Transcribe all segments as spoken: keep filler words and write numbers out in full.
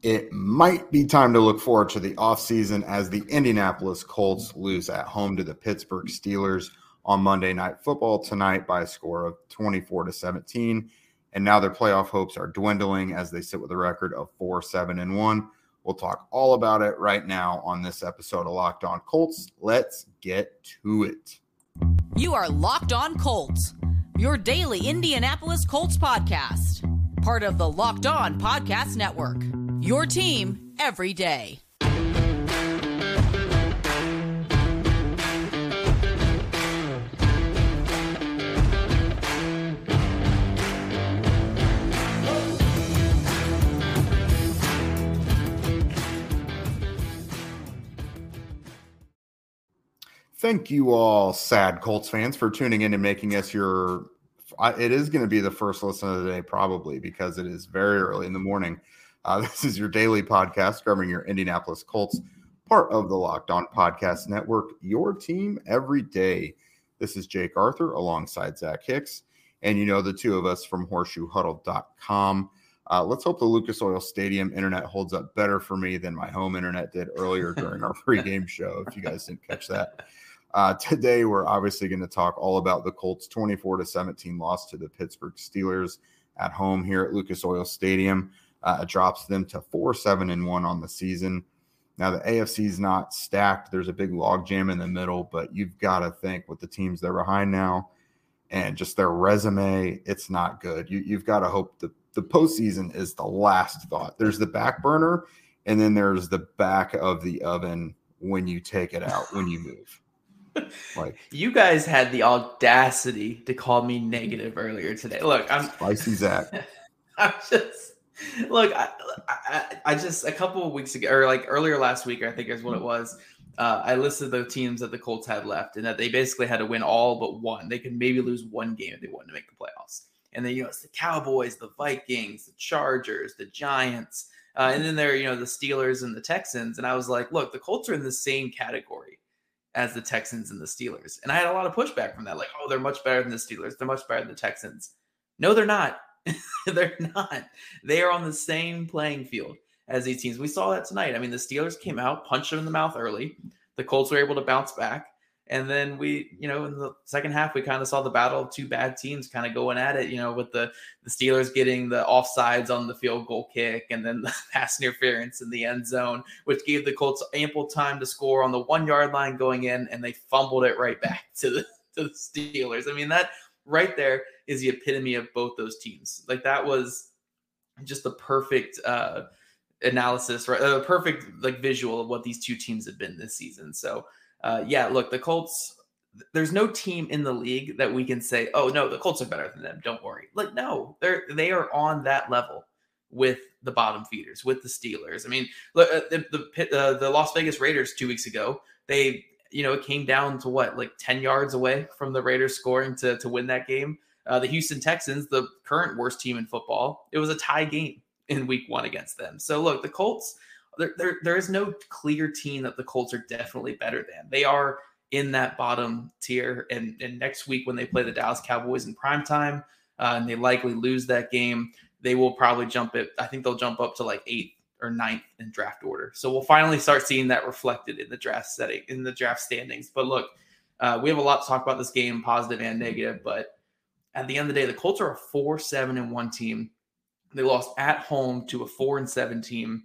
It might be time to look forward to the offseason as the Indianapolis Colts lose at home to the Pittsburgh Steelers on Monday Night Football tonight by a score of twenty-four to seventeen. And now their playoff hopes are dwindling as they sit with a record of four, seven, and one. We'll talk all about it right now on this episode of Locked On Colts. Let's get to it. You are Locked On Colts, your daily Indianapolis Colts podcast. Part of the Locked On Podcast Network, your team every day. Thank you all, sad Colts fans, for tuning in and making us your – it is going to be the first listen of the day probably because it is very early in the morning. Uh, this is your daily podcast covering your Indianapolis Colts, part of the Locked On Podcast Network, your team every day. This is Jake Arthur alongside Zach Hicks, and you know the two of us from horseshoe huddle dot com. Uh, let's hope the Lucas Oil Stadium internet holds up better for me than my home internet did earlier during our pregame show, if you guys didn't catch that. Uh, today, we're obviously going to talk all about the Colts' twenty-four to seventeen loss to the Pittsburgh Steelers at home here at Lucas Oil Stadium. Uh, it drops them to four, seven, and one on the season. Now, the A F C is not stacked. There's a big logjam in the middle, but you've got to think with the teams they're behind now and just their resume, it's not good. You, you've got to hope the, the postseason is the last thought. There's the back burner, and then there's the back of the oven when you take it out, when you move. Like, you guys had the audacity to call me negative earlier today. Look, I'm spicy Zach. I'm just look. I, I, I just a couple of weeks ago, or like earlier last week, I think is what it was. Uh, I listed the teams that the Colts had left, and that they basically had to win all but one. They could maybe lose one game if they wanted to make the playoffs. And then you know it's the Cowboys, the Vikings, the Chargers, the Giants, uh, and then there you know the Steelers and the Texans. And I was like, look, the Colts are in the same category as the Texans and the Steelers. And I had a lot of pushback from that. Like, oh, they're much better than the Steelers. They're much better than the Texans. No, they're not. They're not. They are on the same playing field as these teams. We saw that tonight. I mean, the Steelers came out, punched them in the mouth early. The Colts were able to bounce back. And then we, you know, in the second half, we kind of saw the battle of two bad teams kind of going at it, you know, with the, the Steelers getting the offsides on the field goal kick and then the pass interference in the end zone, which gave the Colts ample time to score on the one yard line going in, and they fumbled it right back to the, to the Steelers. I mean, that right there is the epitome of both those teams. Like, that was just the perfect uh, analysis, right? A perfect like visual of what these two teams have been this season. So, Uh, yeah, look, the Colts, there's no team in the league that we can say, oh, no, the Colts are better than them. Don't worry. Like, no, they're, they are on that level with the bottom feeders, with the Steelers. I mean, look, uh, the, the, uh, the Las Vegas Raiders two weeks ago, they, you know, it came down to what, like ten yards away from the Raiders scoring to, to win that game. Uh, the Houston Texans, the current worst team in football, it was a tie game in week one against them. So, look, the Colts, There, there, there is no clear team that the Colts are definitely better than. They are in that bottom tier. And, and next week when they play the Dallas Cowboys in primetime, uh, and they likely lose that game, they will probably jump it. I think they'll jump up to like eighth or ninth in draft order. So we'll finally start seeing that reflected in the draft setting, in the draft standings. But look, uh, we have a lot to talk about this game, positive and negative. But at the end of the day, the Colts are a four, seven, and one team. They lost at home to a four and seven team.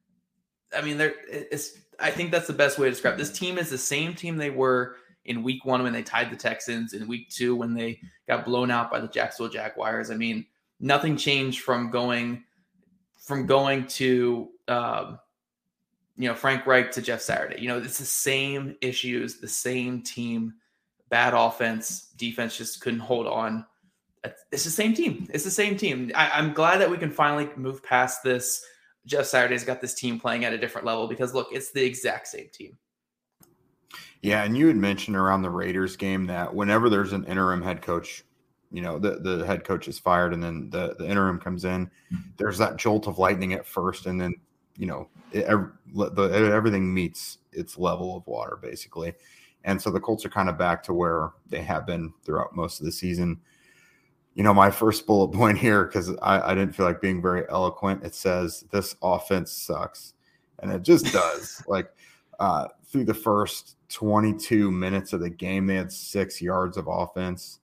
I mean, there it's. I think that's the best way to describe it. This team is the same team they were in week one when they tied the Texans, in week two when they got blown out by the Jacksonville Jaguars. I mean, nothing changed from going from going to um, you know Frank Reich to Jeff Saturday. You know, it's the same issues, the same team, bad offense, defense just couldn't hold on. It's the same team. It's the same team. I, I'm glad that we can finally move past this. Jeff Saturday's got this team playing at a different level because, look, it's the exact same team. Yeah, and you had mentioned around the Raiders game that whenever there's an interim head coach, you know, the, the head coach is fired and then the, the interim comes in, there's that jolt of lightning at first, and then, you know, it, the, everything meets its level of water, basically. And so the Colts are kind of back to where they have been throughout most of the season. You know, my first bullet point here, because I, I didn't feel like being very eloquent, it says this offense sucks. And it just does. Like uh, through the first twenty-two minutes of the game, they had six yards of offense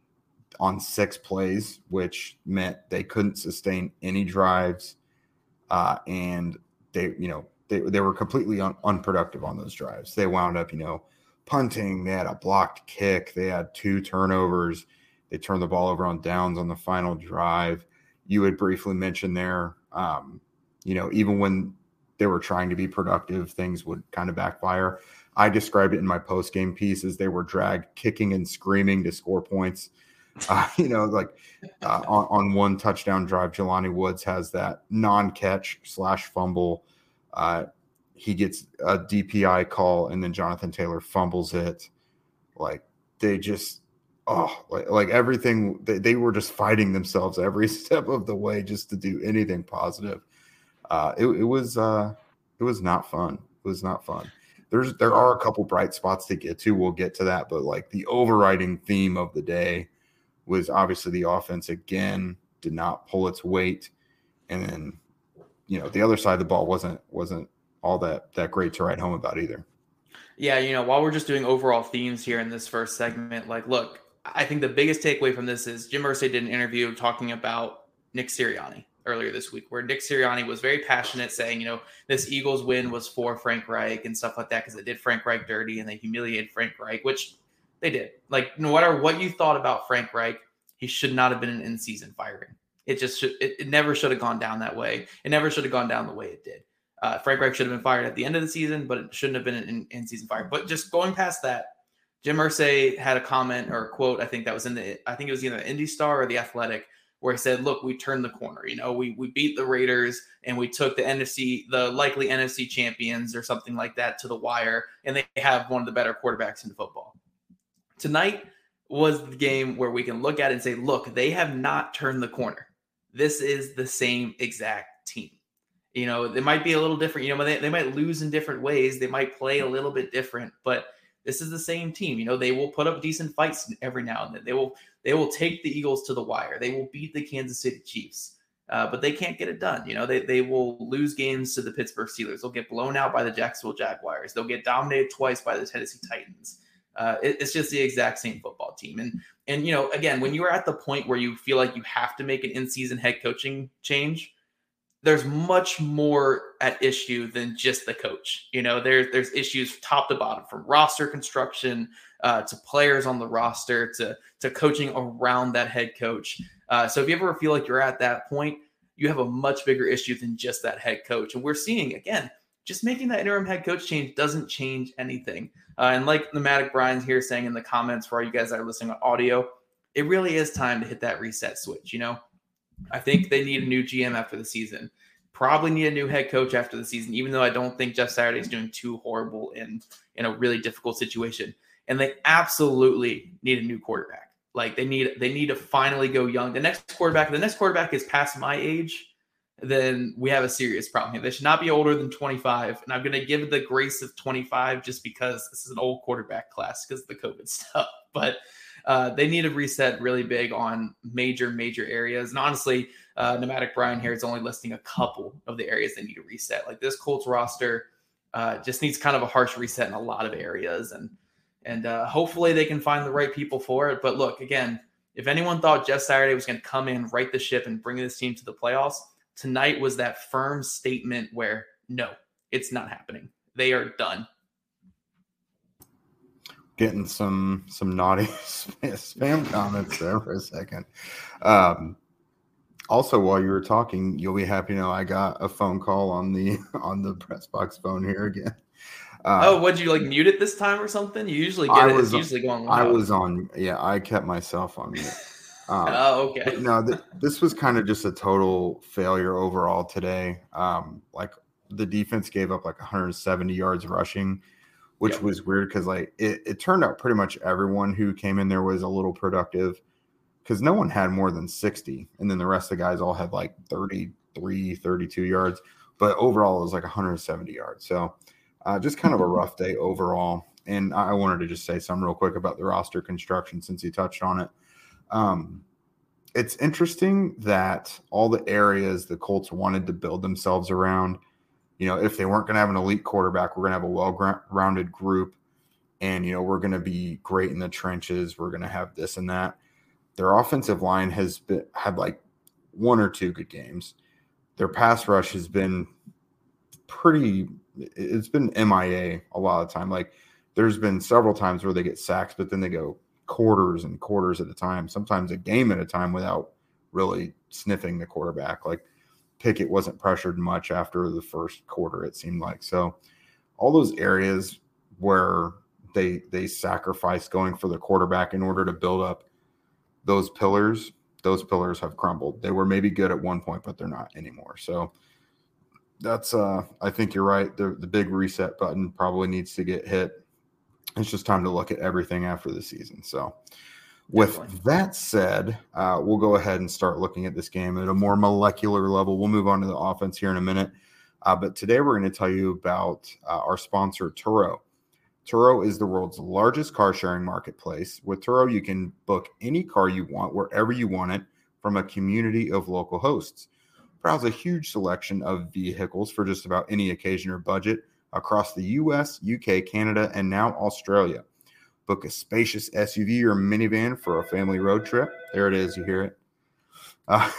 on six plays, which meant they couldn't sustain any drives. Uh, and they, you know, they, they were completely un- unproductive on those drives. They wound up, you know, punting. They had a blocked kick. They had two turnovers. They turned the ball over on downs on the final drive. You had briefly mentioned there, um, you know, even when they were trying to be productive, things would kind of backfire. I described it in my post-game piece as they were dragged kicking and screaming to score points. Uh, you know, like uh, on, on one touchdown drive, Jelani Woods has that non-catch slash fumble. Uh, he gets a D P I call, and then Jonathan Taylor fumbles it. Like they just – Oh, like, like everything, they, they were just fighting themselves every step of the way just to do anything positive. Uh, it, it was uh, it was not fun. It was not fun. There's there are a couple bright spots to get to. We'll get to that, but like the overriding theme of the day was obviously the offense again did not pull its weight, and then you know the other side of the ball wasn't wasn't all that that great to write home about either. Yeah, you know, while we're just doing overall themes here in this first segment, like, look. I think the biggest takeaway from this is Jim Irsay did an interview talking about Nick Sirianni earlier this week, where Nick Sirianni was very passionate saying, you know, this Eagles win was for Frank Reich and stuff like that because it did Frank Reich dirty and they humiliated Frank Reich, which they did. Like, no matter what you thought about Frank Reich, he should not have been an in-season firing. It just should, it, it never should have gone down that way. It never should have gone down the way it did. Uh, Frank Reich should have been fired at the end of the season, but it shouldn't have been an in-season fire. But just going past that, Jim Irsay had a comment or a quote, I think that was in the, I think it was either Indy Star or the Athletic, where he said, look, we turned the corner. You know, we we beat the Raiders and we took the N F C, the likely N F C champions or something like that to the wire, and they have one of the better quarterbacks in football. Tonight was the game where we can look at it and say, look, they have not turned the corner. This is the same exact team. You know, they might be a little different. You know, they, they might lose in different ways. They might play a little bit different, but this is the same team. You know, they will put up decent fights every now and then. They will they will take the Eagles to the wire. They will beat the Kansas City Chiefs, uh, but they can't get it done. You know, they they will lose games to the Pittsburgh Steelers. They'll get blown out by the Jacksonville Jaguars. They'll get dominated twice by the Tennessee Titans. Uh, it, it's just the exact same football team. And and you know, again, when you are at the point where you feel like you have to make an in-season head coaching change, there's much more at issue than just the coach. You know, there's there's issues top to bottom, from roster construction uh, to players on the roster to to coaching around that head coach. Uh, so if you ever feel like you're at that point, you have a much bigger issue than just that head coach. And we're seeing, again, just making that interim head coach change doesn't change anything. Uh, and like Pneumatic Brian's here saying in the comments for all you guys that are listening on audio, it really is time to hit that reset switch, you know? I think they need a new G M after the season. Probably need a new head coach after the season, even though I don't think Jeff Saturday is doing too horrible in, in a really difficult situation. And they absolutely need a new quarterback. Like they need they need to finally go young. The next quarterback, the next quarterback is past my age, then we have a serious problem here. They should not be older than twenty-five. And I'm going to give the grace of twenty-five just because this is an old quarterback class because of the COVID stuff. But Uh, they need to reset really big on major, major areas. And honestly, uh, Pneumatic Brian here is only listing a couple of the areas they need to reset. Like this Colts roster uh, just needs kind of a harsh reset in a lot of areas. And and uh, hopefully they can find the right people for it. But look, again, if anyone thought Jeff Saturday was going to come in, right the ship, and bring this team to the playoffs, tonight was that firm statement where, no, it's not happening. They are done. Getting some some naughty spam comments there for a second. Um, also, while you were talking, you'll be happy to know I got a phone call on the on the press box phone here again. Uh, oh, what, did you like mute it this time or something? You usually get I it. Was, it's usually going loud. I was on. Yeah, I kept myself on mute. Um, oh, okay. No, th- this was kind of just a total failure overall today. Um, like the defense gave up like one hundred seventy yards rushing, which yep. was weird because like it, it turned out pretty much everyone who came in there was a little productive because no one had more than sixty. And then the rest of the guys all had like thirty-three, thirty-two yards. But overall, it was like one hundred seventy yards. So uh, just kind of a rough day overall. And I wanted to just say something real quick about the roster construction since you touched on it. Um, it's interesting that all the areas the Colts wanted to build themselves around, you know, if they weren't going to have an elite quarterback, we're going to have a well-rounded group, and, you know, we're going to be great in the trenches. We're going to have this and that. Their offensive line has been, had like one or two good games. Their pass rush has been pretty – it's been M I A a lot of the time. Like, there's been several times where they get sacks, but then they go quarters and quarters at a time, sometimes a game at a time without really sniffing the quarterback. Like, Pickett wasn't pressured much after the first quarter, it seemed like. So all those areas where they they sacrifice going for the quarterback in order to build up those pillars, those pillars have crumbled. They were maybe good at one point, but they're not anymore. So that's uh I think you're right. The the big reset button probably needs to get hit. It's just time to look at everything after the season. So with Definitely. that said, uh, we'll go ahead and start looking at this game at a more molecular level. We'll move on to the offense here in a minute. Uh, but today we're going to tell you about uh, our sponsor, Turo. Turo is the world's largest car sharing marketplace. With Turo, you can book any car you want wherever you want it from a community of local hosts. Browse a huge selection of vehicles for just about any occasion or budget across the U S, U K, Canada, and now Australia. Book a spacious S U V or minivan for a family road trip. There it is. You hear it. Uh,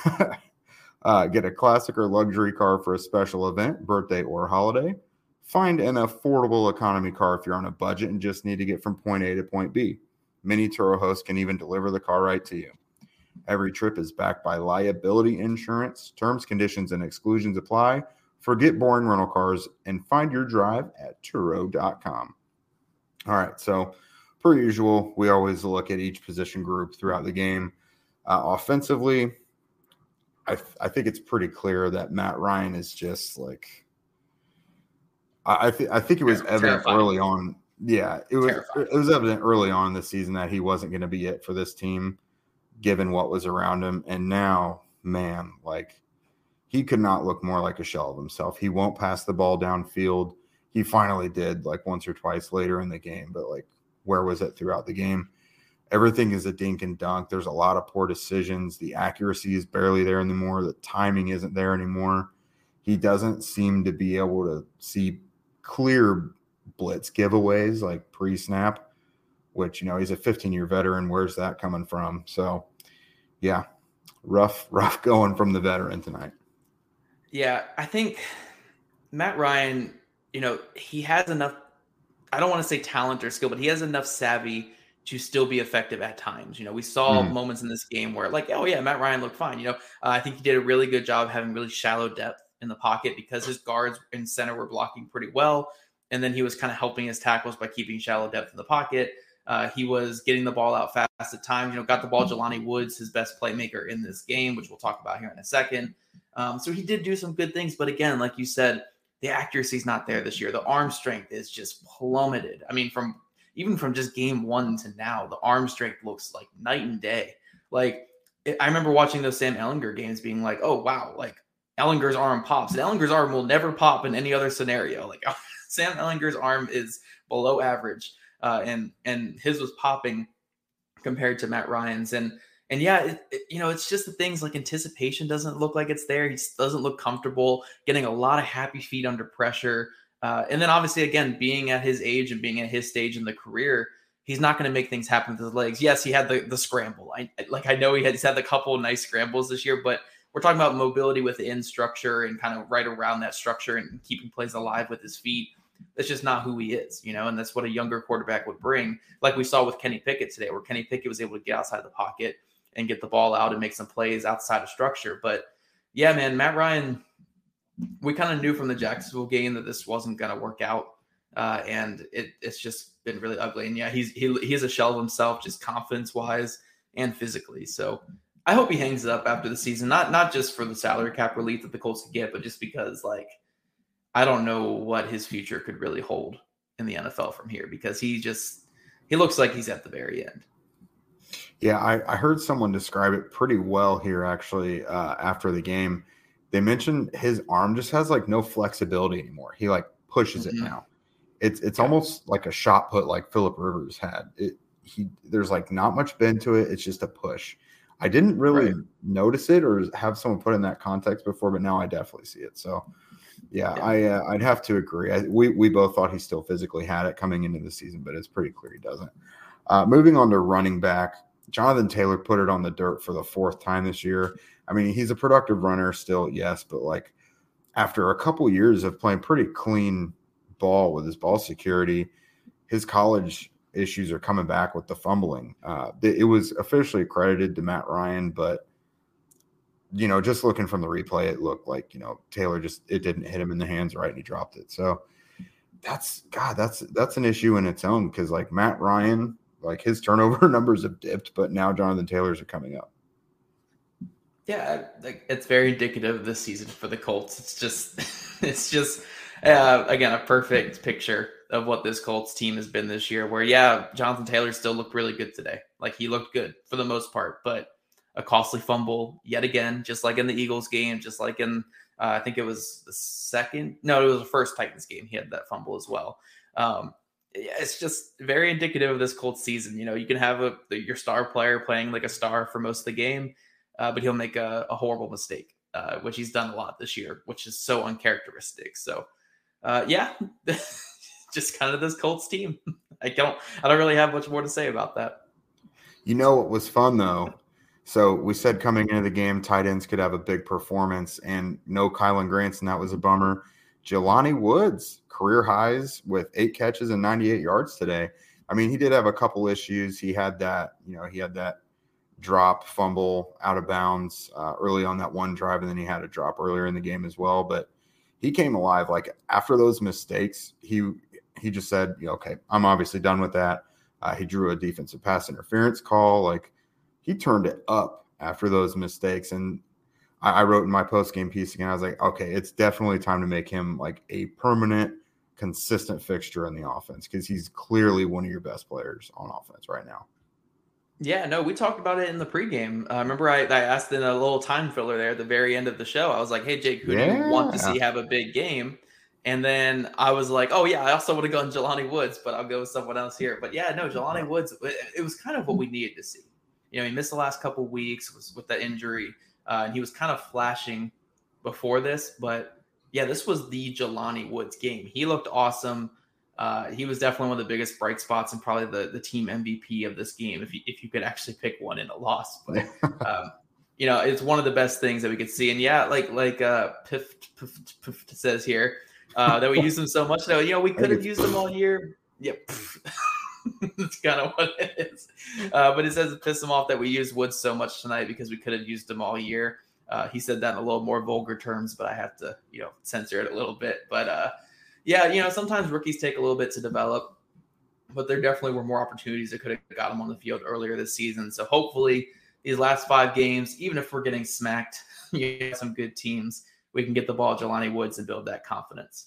uh, get a classic or luxury car for a special event, birthday, or holiday. Find an affordable economy car if you're on a budget and just need to get from point A to point B. Many Turo hosts can even deliver the car right to you. Every trip is backed by liability insurance. Terms, conditions, and exclusions apply. Forget boring rental cars and find your drive at Turo dot com. All right, so per usual, we always look at each position group throughout the game. Uh, offensively, I, th- I think it's pretty clear that Matt Ryan is just like I, I, th- I think it was Terrifying. evident early on. Yeah, it was Terrifying. it was evident early on in the season that he wasn't going to be it for this team, given what was around him. And now, man, like he could not look more like a shell of himself. He won't pass the ball downfield. He finally did, like once or twice later in the game, but like, where was it throughout the game? Everything is a dink and dunk. There's a lot of poor decisions. The accuracy is barely there anymore. The timing isn't there anymore. He doesn't seem to be able to see clear blitz giveaways like pre-snap, which, you know, he's a fifteen-year veteran. Where's that coming from? So, yeah, rough, rough going from the veteran tonight. Yeah, I think Matt Ryan, you know, he has enough, I don't want to say talent or skill, but he has enough savvy to still be effective at times. You know, we saw mm. moments in this game where like, oh yeah, Matt Ryan looked fine. You know, uh, I think he did a really good job having really shallow depth in the pocket because his guards in center were blocking pretty well. And then he was kind of helping his tackles by keeping shallow depth in the pocket. Uh, he was getting the ball out fast at times, you know, got the ball Jelani Woods, his best playmaker in this game, which we'll talk about here in a second. Um, so he did do some good things. But again, like you said, the accuracy is not there this year. The arm strength is just plummeted. I mean, from even from just game one to now, the arm strength looks like night and day. Like it, I remember watching those Sam Ehlinger games being like, oh, wow, like Ehlinger's arm pops. And Ehlinger's arm will never pop in any other scenario. Like Sam Ehlinger's arm is below average, uh, and and his was popping compared to Matt Ryan's. And And yeah, it, it, you know, it's just the things like anticipation doesn't look like it's there. He just doesn't look comfortable, getting a lot of happy feet under pressure. Uh, and then obviously, again, being at his age and being at his stage in the career, he's not going to make things happen with his legs. Yes, he had the, the scramble. I like I know he had, he's had a couple of nice scrambles this year, but we're talking about mobility within structure and kind of right around that structure and keeping plays alive with his feet. That's just not who he is, you know, and that's what a younger quarterback would bring. Like we saw with Kenny Pickett today, where Kenny Pickett was able to get outside the pocket and get the ball out and make some plays outside of structure. But yeah, man, Matt Ryan, we kind of knew from the Jacksonville game that this wasn't going to work out. Uh, and it, it's just been really ugly. And yeah, he's, he, he's a shell of himself, just confidence wise and physically. So I hope he hangs it up after the season, not, not just for the salary cap relief that the Colts could get, but just because like, I don't know what his future could really hold in the N F L from here, because he just, he looks like he's at the very end. Yeah, I, I heard someone describe it pretty well here, actually, uh, after the game. They mentioned his arm just has, like, no flexibility anymore. He, like, pushes mm-hmm. it now. It's it's yeah. almost like a shot put like Phillip Rivers had. It he There's, like, not much bend to it. It's just a push. I didn't really Right. notice it or have someone put in that context before, but now I definitely see it. So, yeah, Yeah. I uh, I'd have to agree. I, we we both thought he still physically had it coming into the season, but it's pretty clear he doesn't. Uh, moving on to running back, Jonathan Taylor put it on the dirt for the fourth time this year. I mean, he's a productive runner still, yes, but like after a couple years of playing pretty clean ball with his ball security, his college issues are coming back with the fumbling. Uh, it was officially credited to Matt Ryan, but you know, just looking from the replay, it looked like, you know, Taylor just, it didn't hit him in the hands right and he dropped it. So that's, God, that's, that's an issue in its own because like Matt Ryan, like his turnover numbers have dipped, but now Jonathan Taylor's are coming up. Yeah, like it's very indicative of this season for the Colts. It's just, it's just, uh, again, a perfect picture of what this Colts team has been this year. Where, yeah, Jonathan Taylor still looked really good today. Like he looked good for the most part, but a costly fumble yet again, just like in the Eagles game, just like in, uh, I think it was the second, no, it was the first Titans game. He had that fumble as well. Um, it's just very indicative of this Colts season. You know, you can have a your star player playing like a star for most of the game. Uh, but he'll make a, a horrible mistake, uh, which he's done a lot this year, which is so uncharacteristic. So, uh, yeah, just kind of this Colts team. I don't, I don't really have much more to say about that. You know what was fun though? So we said coming into the game, tight ends could have a big performance, and no Kylan Granson. That was a bummer. Jelani Woods, career highs with eight catches and ninety-eight yards today. I mean, he did have a couple issues. He had that, you know, he had that. drop, fumble, out of bounds uh, early on that one drive, and then he had a drop earlier in the game as well. But he came alive. Like after those mistakes, he he just said, okay, I'm obviously done with that. Uh, he drew a defensive pass interference call. Like he turned it up after those mistakes. And I, I wrote in my post-game piece again, I was like, okay, it's definitely time to make him like a permanent, consistent fixture in the offense because he's clearly one of your best players on offense right now. Yeah, no, we talked about it in the pregame. Uh, remember, I, I asked in a little time filler there at the very end of the show. I was like, hey, Jake, who yeah. do you want to see have a big game? And then I was like, oh, yeah, I also would have gone Jelani Woods, but I'll go with someone else here. But, yeah, no, Jelani Woods, it was kind of what we needed to see. You know, he missed the last couple of weeks was with that injury, uh, and he was kind of flashing before this. But, yeah, this was the Jelani Woods game. He looked awesome. Uh, he was definitely one of the biggest bright spots and probably the, the team M V P of this game, if you, if you could actually pick one in a loss. But, um, you know, it's one of the best things that we could see. And, yeah, like like uh, Piff, Piff, Piff says here, uh, that we use them so much. Though, you know, we could have used them all year. Yeah, that's kind of what it is. Uh, but it says it pissed him off that we used Woods so much tonight because we could have used them all year. Uh, he said that in a little more vulgar terms, but I have to, you know, censor it a little bit. But, uh, yeah, you know, sometimes rookies take a little bit to develop, but there definitely were more opportunities that could have got them on the field earlier this season. So hopefully these last five games, even if we're getting smacked, you have some good teams, we can get the ball to Jelani Woods and build that confidence.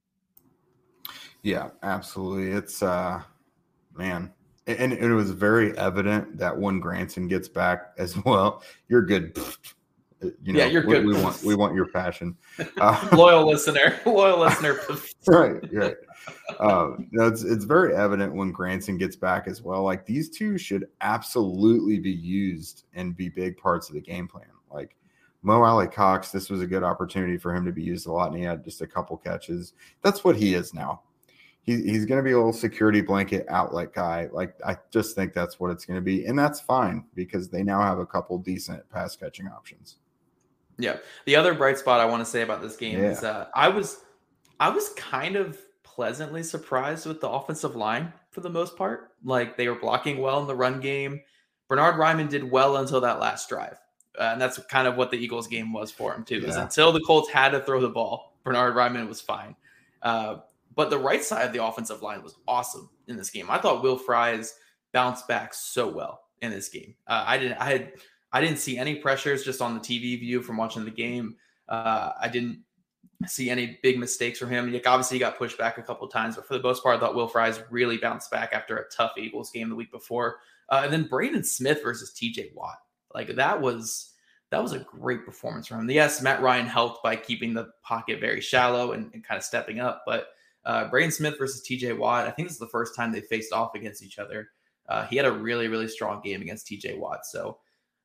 Yeah, absolutely. It's, uh, man, and, and it was very evident that when Granson gets back as well, you're good. You know, yeah, you're good. We, we want we want your passion. Uh, loyal listener, loyal listener. right, right. Um, you know, it's it's very evident when Granson gets back as well. Like these two should absolutely be used and be big parts of the game plan. Like Mo Alley-Cox, this was a good opportunity for him to be used a lot, and he had just a couple catches. That's what he is now. He, he's going to be a little security blanket outlet guy. Like I just think that's what it's going to be, and that's fine because they now have a couple decent pass catching options. Yeah. The other bright spot I want to say about this game yeah. is uh, I was I was kind of pleasantly surprised with the offensive line for the most part. Like they were blocking well in the run game. Bernhard Raimann did well until that last drive. Uh, and that's kind of what the Eagles game was for him too. Yeah. Is until the Colts had to throw the ball, Bernhard Raimann was fine. Uh, but the right side of the offensive line was awesome in this game. I thought Will Fries bounced back so well in this game. Uh, I didn't I had I didn't see any pressures just on the T V view from watching the game. Uh, I didn't see any big mistakes from him. Like, obviously, he got pushed back a couple of times, but for the most part, I thought Will Fries really bounced back after a tough Eagles game the week before. Uh, and then Braden Smith versus T J Watt. Like, that was that was a great performance from him. Yes, Matt Ryan helped by keeping the pocket very shallow and, and kind of stepping up. But uh, Braden Smith versus T J Watt, I think this is the first time they faced off against each other. Uh, he had a really, really strong game against T J Watt. So,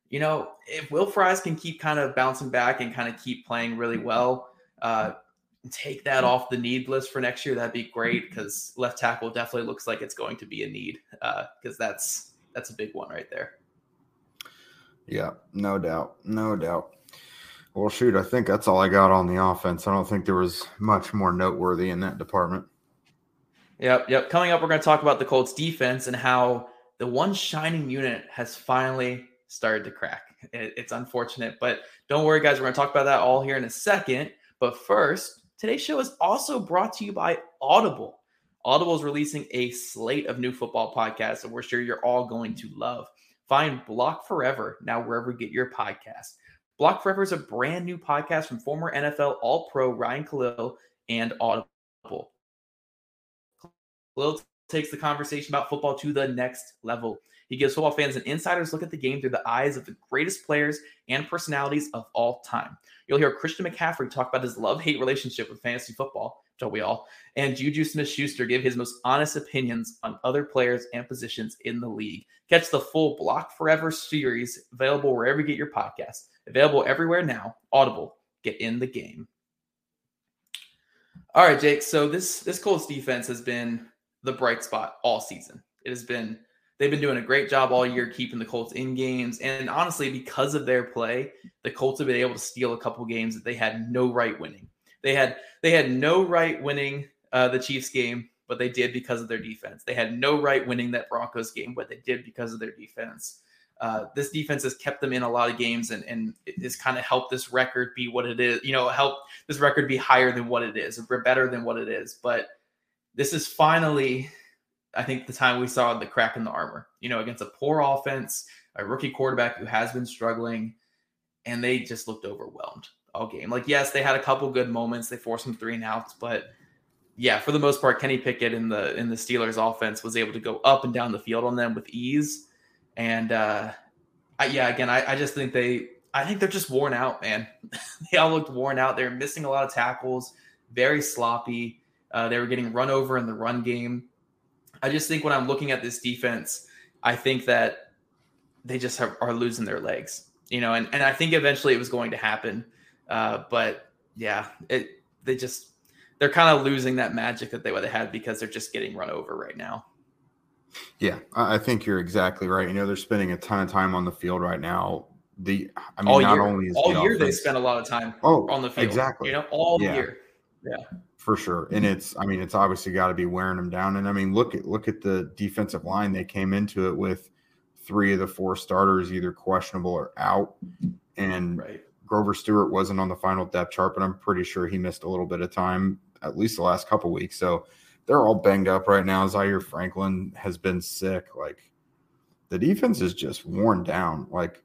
you know, if Will Fries can keep kind of bouncing back and kind of keep playing really well, uh, take that off the need list for next year, that'd be great, because left tackle definitely looks like it's going to be a need, because uh, that's that's a big one right there. Yeah, no doubt. No doubt. Well, shoot, I think that's all I got on the offense. I don't think there was much more noteworthy in that department. Yep, yep. Coming up, we're going to talk about the Colts defense and how the one shining unit has finally started to crack. It, it's unfortunate, but don't worry, guys. We're going to talk about that all here in a second. But first, today's show is also brought to you by Audible. Audible is releasing a slate of new football podcasts that we're sure you're all going to love. Find Block Forever now wherever you get your podcast. Block Forever is a brand new podcast from former N F L All-Pro Ryan Khalil and Audible. Khalil takes the conversation about football to the next level. He gives football fans an insider's look at the game through the eyes of the greatest players and personalities of all time. You'll hear Christian McCaffrey talk about his love-hate relationship with fantasy football, don't we all, and Juju Smith-Schuster give his most honest opinions on other players and positions in the league. Catch the full Block Forever series, available wherever you get your podcasts. Available everywhere now. Audible. Get in the game. All right, Jake. So this, this Colts defense has been the bright spot all season. It has been, they've been doing a great job all year keeping the Colts in games. And honestly, because of their play, the Colts have been able to steal a couple games that they had no right winning. They had, they had no right winning uh, the Chiefs game, but they did because of their defense. They had no right winning that Broncos game, but they did because of their defense. Uh, this defense has kept them in a lot of games, and, and it has kind of helped this record be what it is, you know, help this record be higher than what it is, or better than what it is. But this is finally, I think, the time we saw the crack in the armor, you know, against a poor offense, a rookie quarterback who has been struggling, and they just looked overwhelmed all game. Like, yes, they had a couple good moments. They forced some three and outs, but yeah, for the most part, Kenny Pickett in the, in the Steelers offense was able to go up and down the field on them with ease. And uh, I, yeah, again, I, I just think they, I think they're just worn out, man. They all looked worn out. They're missing a lot of tackles, very sloppy. Uh, they were getting run over in the run game. I just think when I'm looking at this defense, I think that they just have, are losing their legs, you know, and, and I think eventually it was going to happen. Uh, but yeah, it, they just, they're kind of losing that magic that they would have had because they're just getting run over right now. Yeah, I think you're exactly right. You know, they're spending a ton of time on the field right now. The, I mean, all not year. only is all the year offense, they spend a lot of time oh, on the field. Exactly. You know, all yeah. year. Yeah, for sure. And it's, I mean, it's obviously got to be wearing them down. And I mean, look at look at the defensive line. They came into it with three of the four starters either questionable or out. And right. Grover Stewart wasn't on the final depth chart, but I'm pretty sure he missed a little bit of time, at least the last couple weeks. So they're all banged up right now. Zaire Franklin has been sick. Like, the defense is just worn down. Like,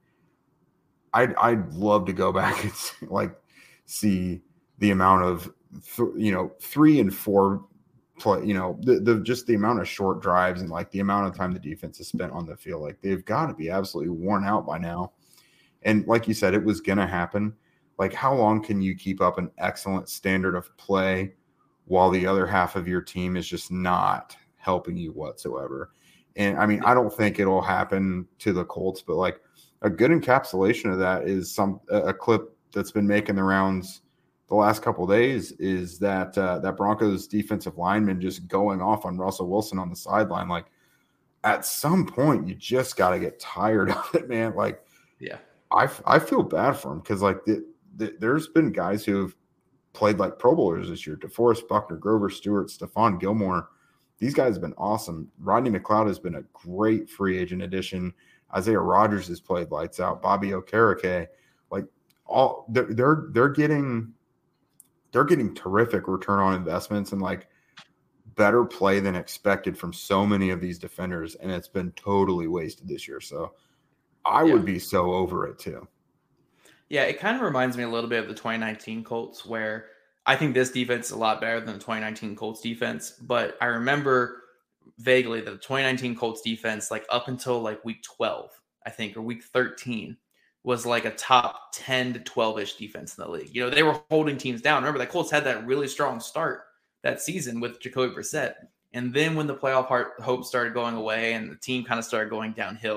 I'd I'd love to go back and see, like see the amount of th- you know three and four play. You know the, the just the amount of short drives and like the amount of time the defense has spent on the field. Like, they've got to be absolutely worn out by now. And like you said, it was gonna happen. Like, how long can you keep up an excellent standard of play while the other half of your team is just not helping you whatsoever? And I mean, I don't think it'll happen to the Colts, but like a good encapsulation of that is some a clip that's been making the rounds the last couple of days is that uh, that Broncos defensive lineman just going off on Russell Wilson on the sideline. Like, at some point, you just got to get tired of it, man. Like, yeah, I, I feel bad for him because like the, the, there's been guys who have played like Pro Bowlers this year: DeForest Buckner, Grover Stewart, Stephon Gilmore. These guys have been awesome. Rodney McLeod has been a great free agent addition. Isaiah Rodgers has played lights out. Bobby Okereke, like all they're they're they're getting they're getting terrific return on investments and like better play than expected from so many of these defenders, and it's been totally wasted this year. So I yeah. would be so over it too. Yeah, it kind of reminds me a little bit of the twenty nineteen Colts, where I think this defense is a lot better than the twenty nineteen Colts defense. But I remember vaguely that the twenty nineteen Colts defense, like up until like week twelve, I think, or week thirteen, was like a top ten to twelve-ish defense in the league. You know, they were holding teams down. Remember, the Colts had that really strong start that season with Jacoby Brissett. And then when the playoff heart, hope started going away and the team kind of started going downhill,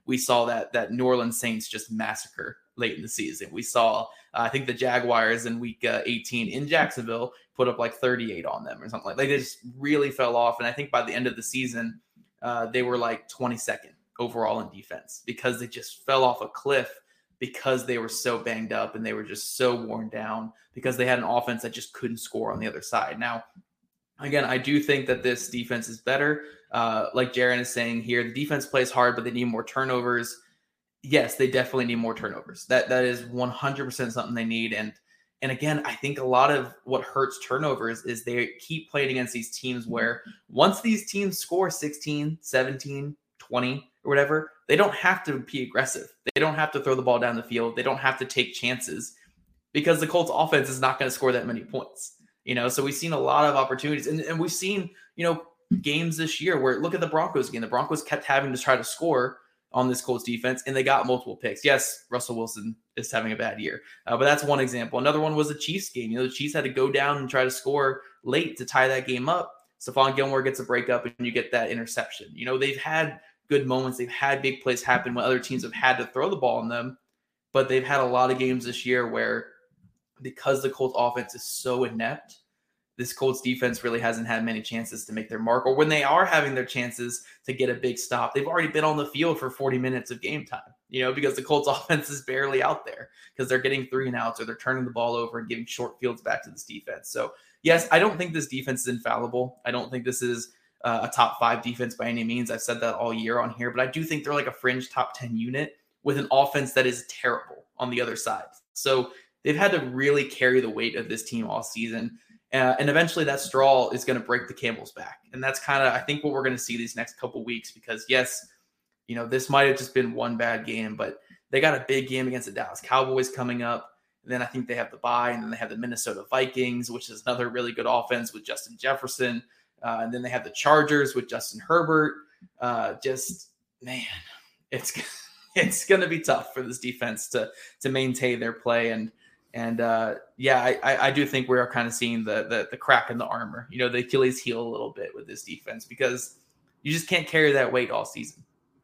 we saw that that New Orleans Saints just massacre late in the season. We saw, uh, I think the Jaguars in week uh, eighteen in Jacksonville put up like thirty-eight on them or something like that. They just really fell off. And I think by the end of the season, uh, they were like twenty-second overall in defense because they just fell off a cliff because they were so banged up and they were just so worn down because they had an offense that just couldn't score on the other side. Now, again, I do think that this defense is better. Uh, like Jaron is saying here, the defense plays hard, but they need more turnovers. Yes, they definitely need more turnovers. That that is one hundred percent something they need. And and again, I think a lot of what hurts turnovers is they keep playing against these teams where once these teams score sixteen, seventeen, twenty or whatever, they don't have to be aggressive. They don't have to throw the ball down the field. They don't have to take chances because the Colts offense is not going to score that many points. You know, so we've seen a lot of opportunities and, and we've seen, you know, games this year where look at the Broncos game. The Broncos kept having to try to score on this Colts defense and they got multiple picks. Yes, Russell Wilson is having a bad year, uh, but that's one example. Another one was the Chiefs game. You know, the Chiefs had to go down and try to score late to tie that game up. Stephon Gilmore gets a breakup and you get that interception. You know, they've had good moments. They've had big plays happen when other teams have had to throw the ball on them, but they've had a lot of games this year where because the Colts offense is so inept, this Colts defense really hasn't had many chances to make their mark, or when they are having their chances to get a big stop, they've already been on the field for forty minutes of game time, you know, because the Colts offense is barely out there because they're getting three and outs or they're turning the ball over and giving short fields back to this defense. So yes, I don't think this defense is infallible. I don't think this is uh, a top five defense by any means. I've said that all year on here, but I do think they're like a fringe top ten unit with an offense that is terrible on the other side. So they've had to really carry the weight of this team all season. Uh, and eventually that straw is going to break the camel's back. And that's kind of, I think, what we're going to see these next couple weeks because, yes, you know, this might have just been one bad game, but they got a big game against the Dallas Cowboys coming up. And then I think they have the bye, and then they have the Minnesota Vikings, which is another really good offense with Justin Jefferson. Uh, and then they have the Chargers with Justin Herbert. Uh, just, man, it's it's going to be tough for this defense to to maintain their play. And, And uh, yeah, I, I do think we are kind of seeing the, the the crack in the armor, you know, the Achilles heel a little bit with this defense because you just can't carry that weight all season.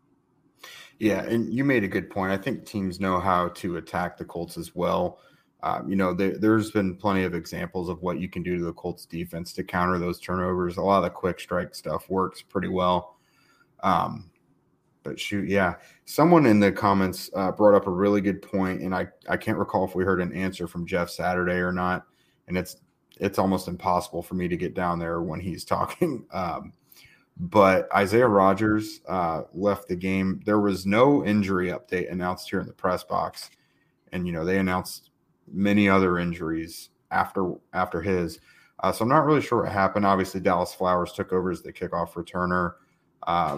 Yeah, and you made a good point. I think teams know how to attack the Colts as well. Um, you know, there, there's been plenty of examples of what you can do to the Colts defense to counter those turnovers. A lot of the quick strike stuff works pretty well. Um, But shoot, yeah. Someone in the comments uh, brought up a really good point, and I, I can't recall if we heard an answer from Jeff Saturday or not. And it's it's almost impossible for me to get down there when he's talking. Um, but Isaiah Rodgers uh, left the game. There was no injury update announced here in the press box, and you know they announced many other injuries after after his. Uh, so I'm not really sure what happened. Obviously, Dallas Flowers took over as the kickoff returner. Uh,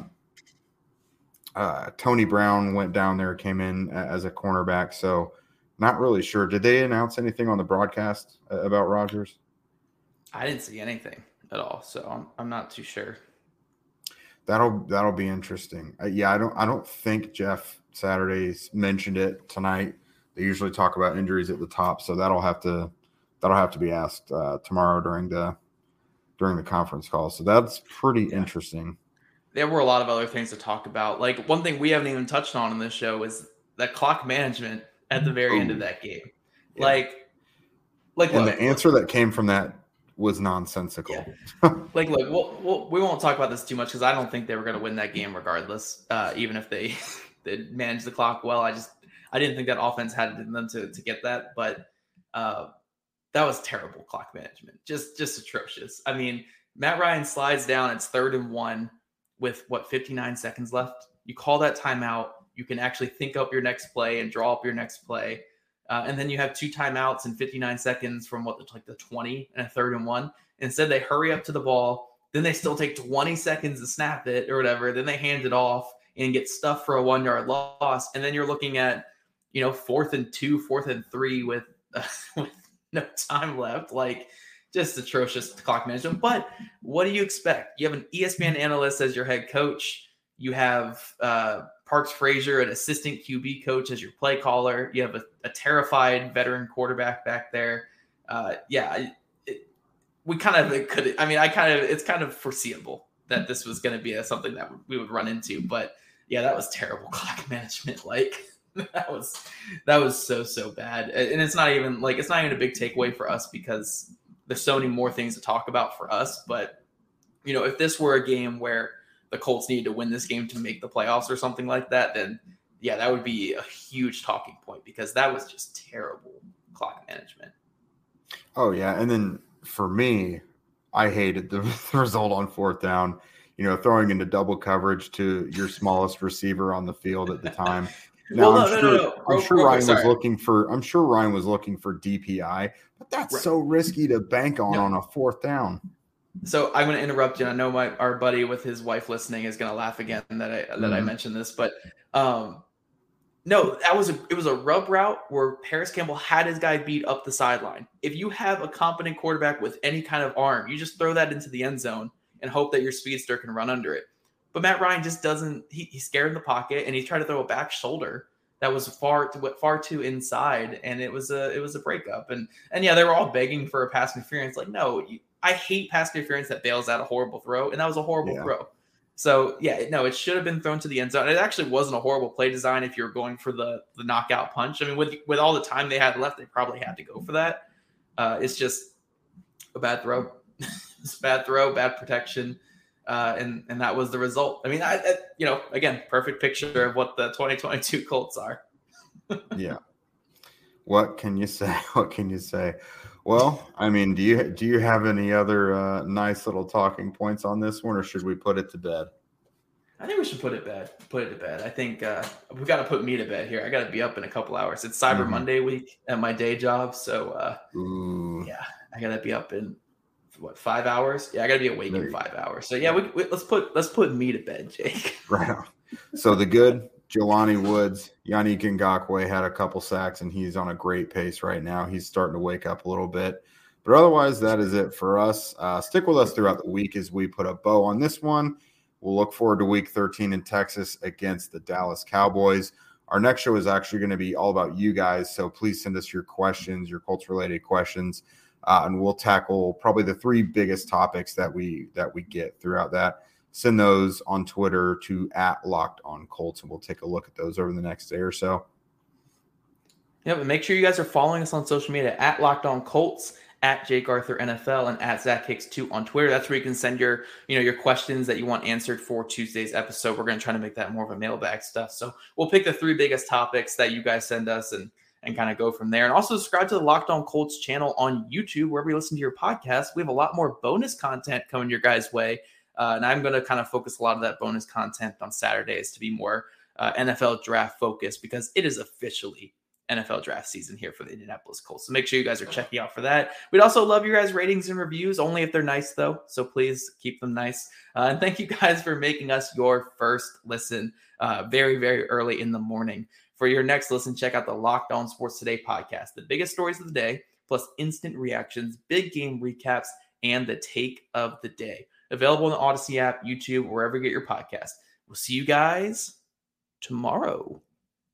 Uh, Tony Brown went down there, came in as a cornerback. So not really sure. Did they announce anything on the broadcast about Rodgers? I didn't see anything at all. So I'm, I'm not too sure. That'll, that'll be interesting. Uh, yeah. I don't, I don't think Jeff Saturday's mentioned it tonight. They usually talk about injuries at the top. So that'll have to, that'll have to be asked uh, tomorrow during the, during the conference call. So that's pretty yeah. interesting. There were a lot of other things to talk about. Like one thing we haven't even touched on in this show is that clock management at the very Ooh. end of that game. Yeah. Like, like, and look, the answer look, that came from that was nonsensical. Yeah. like, look, we'll, we'll, we won't talk about this too much because I don't think they were going to win that game regardless. Uh, even if they, they managed the clock well, I just, I didn't think that offense had it in them to, to get that, but uh, that was terrible clock management. Just, just atrocious. I mean, Matt Ryan slides down. It's third and one. With what, fifty-nine seconds left, you call that timeout. You can actually think up your next play and draw up your next play. Uh, and then you have two timeouts and fifty-nine seconds from what, like the twenty and a third and one. Instead, they hurry up to the ball. Then they still take twenty seconds to snap it or whatever. Then they hand it off and get stuffed for a one yard loss. And then you're looking at, you know, fourth and two, fourth and three with, uh, with no time left. Like, just atrocious clock management. But what do you expect? You have an E S P N analyst as your head coach. You have uh, Parks Frazier, an assistant Q B coach, as your play caller. You have a, a terrified veteran quarterback back there. Uh, yeah, it, we kind of it could. I mean, I kind of it's kind of foreseeable that this was going to be a, something that we would run into. But yeah, that was terrible clock management. Like that was that was so so bad, and it's not even like it's not even a big takeaway for us because there's so many more things to talk about for us. But you know, if this were a game where the Colts needed to win this game to make the playoffs or something like that, then yeah, that would be a huge talking point because that was just terrible clock management. Oh yeah, and then for me, I hated the, the result on fourth down. You know, throwing into double coverage to your smallest receiver on the field at the time. Now well, I'm no, sure no, no, no. I'm Real, sure real Ryan quick, was looking for I'm sure Ryan was looking for D P I, but that's right. so risky to bank on no. on a fourth down. So I'm going to interrupt you. I know my our buddy with his wife listening is going to laugh again that I that mm-hmm. I mentioned this, but um, no, that was a it was a rub route where Paris Campbell had his guy beat up the sideline. If you have a competent quarterback with any kind of arm, you just throw that into the end zone and hope that your speedster can run under it. But Matt Ryan just doesn't. He, he's scared in the pocket and he tried to throw a back shoulder that was far too, far too inside, and it was a it was a breakup. And and yeah, they were all begging for a pass interference. Like no. You, I hate pass interference that bails out a horrible throw, and that was a horrible yeah. throw. So, yeah, no, it should have been thrown to the end zone. It actually wasn't a horrible play design if you're going for the, the knockout punch. I mean, with with all the time they had left, they probably had to go for that. Uh, it's just a bad throw. It's a bad throw, bad protection, uh, and, and that was the result. I mean, I, I, you know, again, perfect picture of what the twenty twenty-two Colts are. Yeah. What can you say? What can you say? Well, I mean, do you do you have any other uh, nice little talking points on this one, or should we put it to bed? I think we should put it bed. Put it to bed. I think uh, we've got to put me to bed here. I got to be up in a couple hours. It's Cyber mm-hmm. Monday week at my day job, so uh, yeah, I got to be up in what five hours? Yeah, I got to be awake in five go. hours. So yeah, we, we, let's put let's put me to bed, Jake. Right on. So the good. Jelani Woods, Yannick Ngakoue had a couple sacks, and he's on a great pace right now. He's starting to wake up a little bit. But otherwise, that is it for us. Uh, stick with us throughout the week as we put a bow on this one. We'll look forward to week thirteen in Texas against the Dallas Cowboys. Our next show is actually going to be all about you guys, so please send us your questions, your Colts-related questions, uh, and we'll tackle probably the three biggest topics that we that we get throughout that. Send those on Twitter to at Locked On Colts, and we'll take a look at those over the next day or so. Yeah, but make sure you guys are following us on social media at Locked On Colts, at Jake Arthur N F L, and at Zach Hicks two on Twitter. That's where you can send your, you know, your questions that you want answered for Tuesday's episode. We're going to try to make that more of a mailbag stuff. So we'll pick the three biggest topics that you guys send us and and kind of go from there. And also subscribe to the Locked On Colts channel on YouTube, wherever you listen to your podcast. We have a lot more bonus content coming your guys' way. Uh, and I'm going to kind of focus a lot of that bonus content on Saturdays to be more uh, N F L draft focused because it is officially N F L draft season here for the Indianapolis Colts. So make sure you guys are checking out for that. We'd also love your guys' ratings and reviews, only if they're nice though. So please keep them nice. Uh, and thank you guys for making us your first listen uh, very, very early in the morning. For your next listen, check out the Locked On Sports Today podcast, the biggest stories of the day, plus instant reactions, big game recaps, and the take of the day. Available on the Odyssey app, YouTube, wherever you get your podcast. We'll see you guys tomorrow.